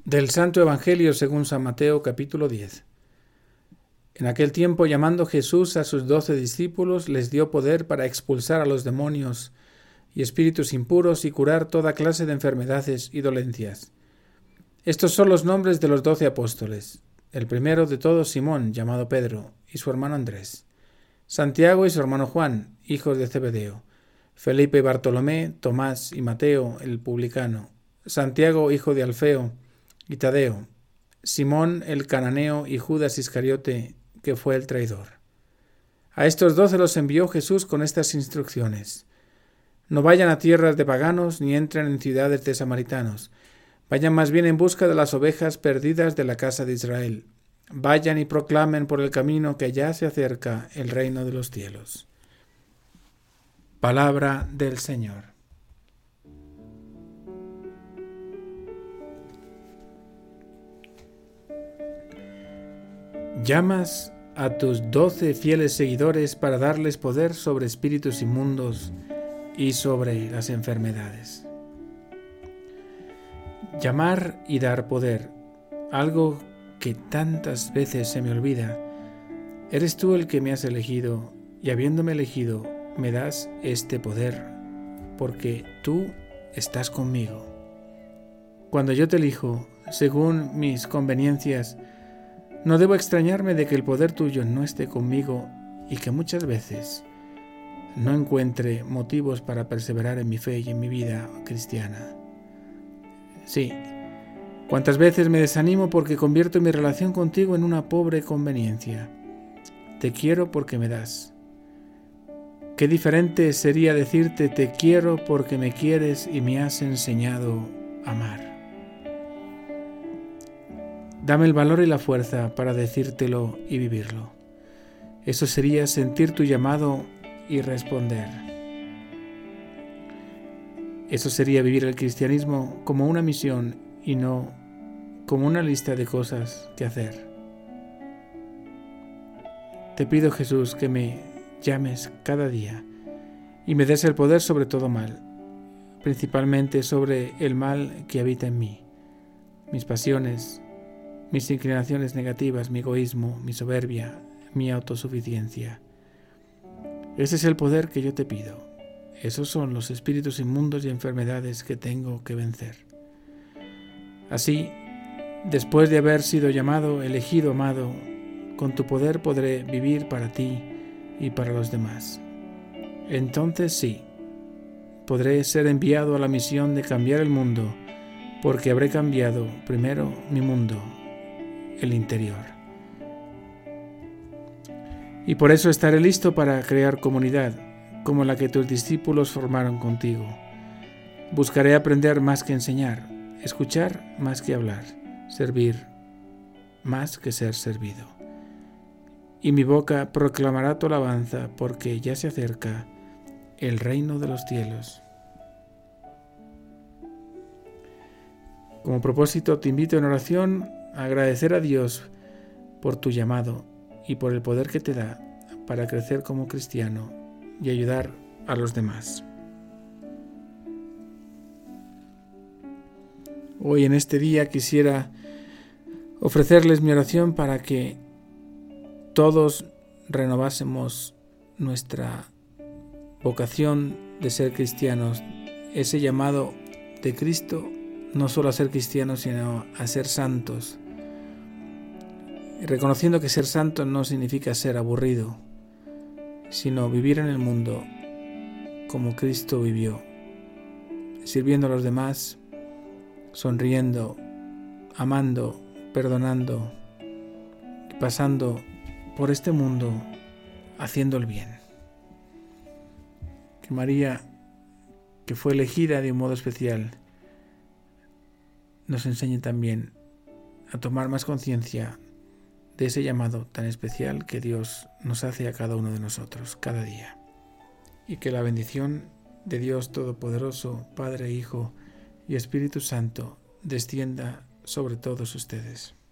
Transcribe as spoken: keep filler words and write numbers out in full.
Del Santo Evangelio según San Mateo, capítulo diez. En aquel tiempo, llamando Jesús a sus doce discípulos, les dio poder para expulsar a los demonios y espíritus impuros y curar toda clase de enfermedades y dolencias. Estos son los nombres de los doce apóstoles. El primero de todos, Simón, llamado Pedro, y su hermano Andrés. Santiago y su hermano Juan, hijos de Zebedeo. Felipe y Bartolomé, Tomás y Mateo, el publicano. Santiago, hijo de Alfeo, y Tadeo, Simón el cananeo y Judas Iscariote, que fue el traidor. A estos doce los envió Jesús con estas instrucciones: no vayan a tierras de paganos ni entren en ciudades de samaritanos. Vayan más bien en busca de las ovejas perdidas de la casa de Israel. Vayan y proclamen por el camino que ya se acerca el reino de los cielos. Palabra del Señor. Llamas a tus doce fieles seguidores para darles poder sobre espíritus inmundos y sobre las enfermedades. Llamar y dar poder, algo que tantas veces se me olvida. Eres tú el que me has elegido, y habiéndome elegido, me das este poder, porque tú estás conmigo. Cuando yo te elijo, según mis conveniencias, no debo extrañarme de que el poder tuyo no esté conmigo y que muchas veces no encuentre motivos para perseverar en mi fe y en mi vida cristiana. Sí, cuántas veces me desanimo porque convierto mi relación contigo en una pobre conveniencia. Te quiero porque me das. Qué diferente sería decirte te quiero porque me quieres y me has enseñado a amar. Dame el valor y la fuerza para decírtelo y vivirlo. Eso sería sentir tu llamado y responder. Eso sería vivir el cristianismo como una misión y no como una lista de cosas que hacer. Te pido, Jesús, que me llames cada día y me des el poder sobre todo mal, principalmente sobre el mal que habita en mí, mis pasiones, mis inclinaciones negativas, mi egoísmo, mi soberbia, mi autosuficiencia. Ese es el poder que yo te pido. Esos son los espíritus inmundos y enfermedades que tengo que vencer. Así, después de haber sido llamado, elegido, amado, con tu poder podré vivir para ti y para los demás. Entonces sí, podré ser enviado a la misión de cambiar el mundo, porque habré cambiado primero mi mundo, el interior. Y por eso estaré listo para crear comunidad, como la que tus discípulos formaron contigo. Buscaré aprender más que enseñar, escuchar más que hablar, servir más que ser servido. Y mi boca proclamará tu alabanza, porque ya se acerca el reino de los cielos. Como propósito, te invito en oración a agradecer a Dios por tu llamado y por el poder que te da para crecer como cristiano y ayudar a los demás. Hoy en este día quisiera ofrecerles mi oración para que todos renovásemos nuestra vocación de ser cristianos, ese llamado de Cristo, no solo a ser cristianos, sino a ser santos, reconociendo que ser santo no significa ser aburrido, sino vivir en el mundo como Cristo vivió, sirviendo a los demás, sonriendo, amando, perdonando, pasando por este mundo haciendo el bien. Que María, que fue elegida de un modo especial, nos enseñe también a tomar más conciencia de ese llamado tan especial que Dios nos hace a cada uno de nosotros, cada día. Y que la bendición de Dios Todopoderoso, Padre, Hijo y Espíritu Santo, descienda sobre todos ustedes.